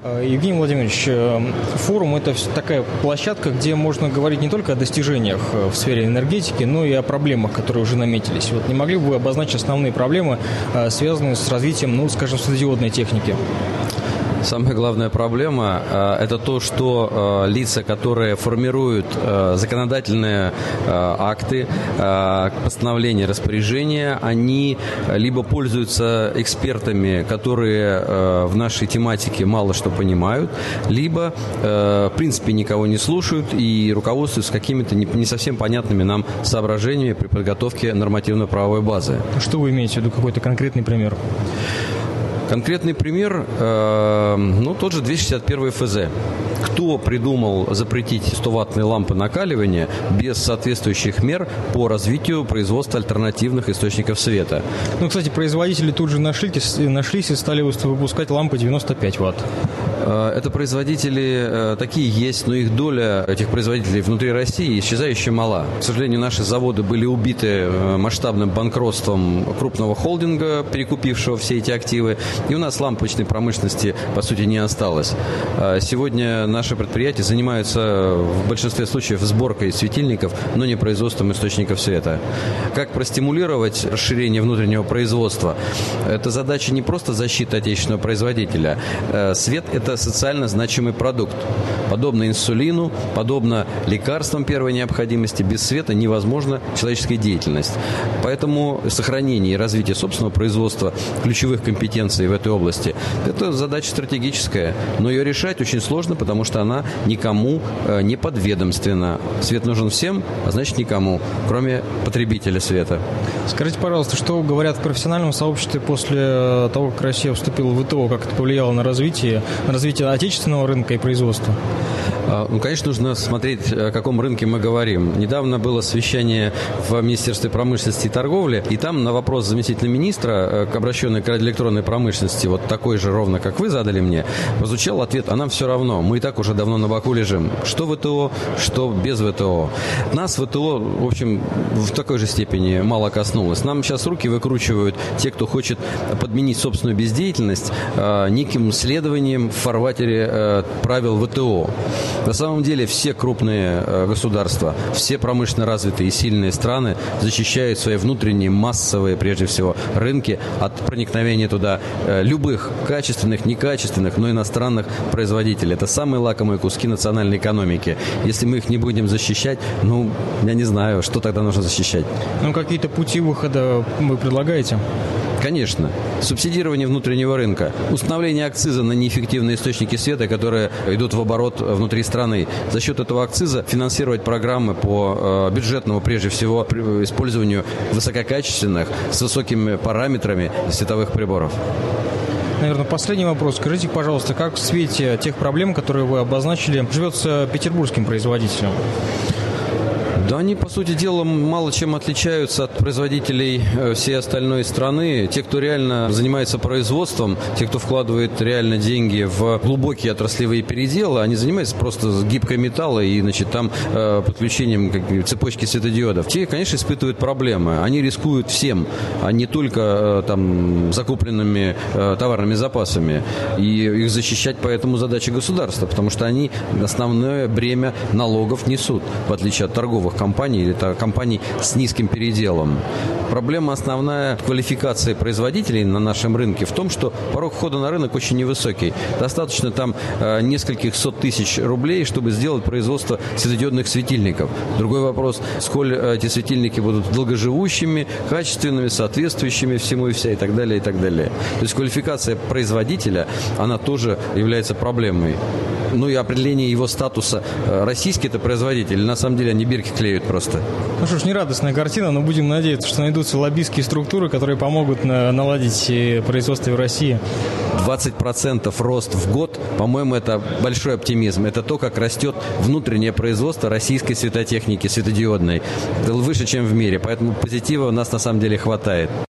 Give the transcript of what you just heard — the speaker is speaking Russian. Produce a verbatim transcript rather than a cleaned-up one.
Евгений Владимирович, форум – это такая площадка, где можно говорить не только о достижениях в сфере энергетики, но и о проблемах, которые уже наметились. Вот не могли бы вы обозначить основные проблемы, связанные с развитием, ну, скажем, светодиодной техники? Самая главная проблема – это то, что лица, которые формируют законодательные акты, постановления, распоряжения, они либо пользуются экспертами, которые в нашей тематике мало что понимают, либо, в принципе, никого не слушают и руководствуются какими-то не совсем понятными нам соображениями при подготовке нормативно-правовой базы. Что вы имеете в виду? Какой-то конкретный пример? Конкретный пример, э, ну, тот же двести шестьдесят первый эф зэ. Кто придумал запретить сто-ваттные лампы накаливания без соответствующих мер по развитию производства альтернативных источников света? Ну, кстати, производители тут же нашлись, нашлись и стали выпускать лампы девяносто пять ватт. Это производители такие есть, но их доля этих производителей внутри России исчезающе мала. К сожалению, наши заводы были убиты масштабным банкротством крупного холдинга, перекупившего все эти активы, и у нас лампочной промышленности, по сути, не осталось. Сегодня наши предприятия занимаются в большинстве случаев сборкой светильников, но не производством источников света. Как простимулировать расширение внутреннего производства? Это задача не просто защиты отечественного производителя. Свет – это социально значимый продукт. Подобно инсулину, подобно лекарствам первой необходимости, без света невозможна человеческая деятельность. Поэтому сохранение и развитие собственного производства ключевых компетенций в этой области – это задача стратегическая, но ее решать очень сложно, потому что она никому не подведомственна. Свет нужен всем, а значит никому, кроме потребителя света. Скажите, пожалуйста, что говорят в профессиональном сообществе после того, как Россия вступила в ВТО, как это повлияло на развитие, на развитие отечественного рынка и производства? Ну, конечно, нужно смотреть, о каком рынке мы говорим. Недавно было совещание в Министерстве промышленности и торговли, и там на вопрос заместителя министра, обращенный к радиоэлектронной промышленности, вот такой же ровно, как вы задали мне, прозвучал ответ: а нам все равно, мы и так уже давно на боку лежим. Что ВТО, что без ВТО. Нас ВТО, в общем, в такой же степени мало коснулось. Нам сейчас руки выкручивают те, кто хочет подменить собственную бездеятельность неким следованием в фарватере правил ВТО. На самом деле все крупные государства, все промышленно развитые и сильные страны защищают свои внутренние массовые, прежде всего, рынки от проникновения туда любых качественных, некачественных, но иностранных производителей. Это самые лакомые куски национальной экономики. Если мы их не будем защищать, ну, я не знаю, что тогда нужно защищать. Ну, какие-то пути выхода вы предлагаете? Конечно. Субсидирование внутреннего рынка. Установление акциза на неэффективные источники света, которые идут в оборот внутри страны. За счет этого акциза финансировать программы по э, бюджетному, прежде всего, использованию высококачественных, с высокими параметрами световых приборов. Наверное, последний вопрос. Скажите, пожалуйста, как в свете тех проблем, которые вы обозначили, живется петербургским производителем? Да, они, по сути дела, мало чем отличаются от производителей всей остальной страны. Те, кто реально занимается производством, те, кто вкладывает реально деньги в глубокие отраслевые переделы, они занимаются просто гибкой металла и, значит, там э, подключением как, цепочки светодиодов. Те, конечно, испытывают проблемы. Они рискуют всем, а не только э, там закупленными э, товарными запасами. И их защищать поэтому задача государства, потому что они основное бремя налогов несут, в отличие от торговых компаний или компаний с низким переделом. Проблема основная квалификации производителей на нашем рынке в том, что порог входа на рынок очень невысокий. Достаточно там э, нескольких сот тысяч рублей, чтобы сделать производство светодиодных светильников. Другой вопрос, сколь эти светильники будут долгоживущими, качественными, соответствующими всему и вся, и так далее, и так далее. То есть квалификация производителя, она тоже является проблемой. Ну и определение его статуса. Российский это производитель, на самом деле они бирки клеют просто. Ну что ж, нерадостная картина, но будем надеяться, что найдутся лоббистские структуры, которые помогут на, наладить производство в России. двадцать процентов рост в год, по-моему, это большой оптимизм. Это то, как растет внутреннее производство российской светотехники, светодиодной. Это выше, чем в мире, поэтому позитива у нас на самом деле хватает.